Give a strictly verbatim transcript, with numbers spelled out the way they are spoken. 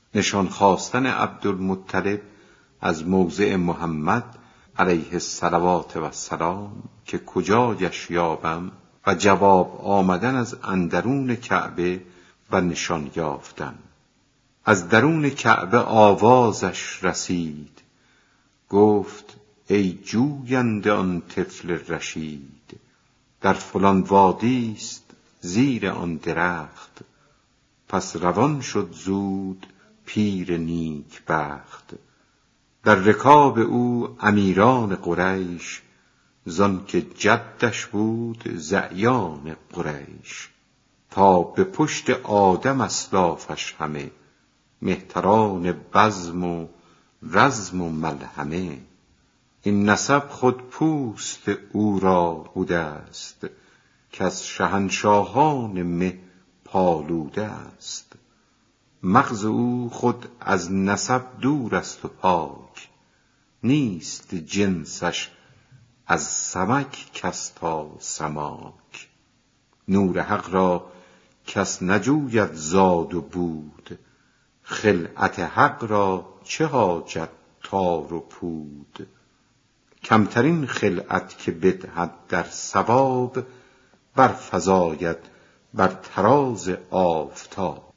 نشان خواستن عبدالمطلب از موضع محمد علیه الصلوات و السلام که کجایش یابم و جواب آمدن از اندرون کعبه و نشان یافتن. از درون کعبه آوازش رسید، گفت ای جوینده آن طفل رشید، در فلان وادی است زیر آن درخت، پس روان شد زود پیر نیک بخت. در رکاب او امیران قریش، زان که جدش بود زعیان قریش. تا به پشت آدم اسلافش همه، مهتران بزم و رزم و ملحمه. این نسب خود پوست او را بوده است، که از شهنشاهان مه پالوده است. مغز او خود از نسب دور است و پاک، نیست جنسش از سمک کس تا سماک. نور حق را کس نجوید زاد و بود، خلعت حق را چه حاجت تار و پود. کمترین خلعت که بدهد در ثواب، بر فزاید بر طراز آفتاب.